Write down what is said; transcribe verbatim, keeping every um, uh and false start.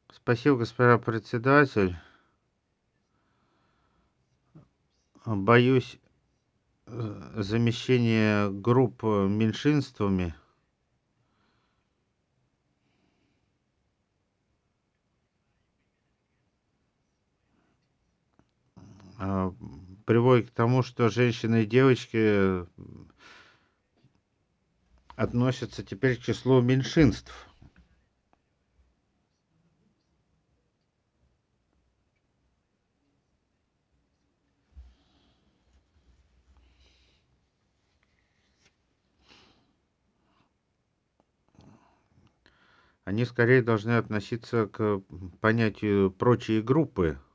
Спасибо, господин председатель. Боюсь, э, замещения групп э, меньшинствами а, приводит к тому, что женщины и девочки э, относятся теперь к числу меньшинств. Они скорее должны относиться к понятию прочие группы.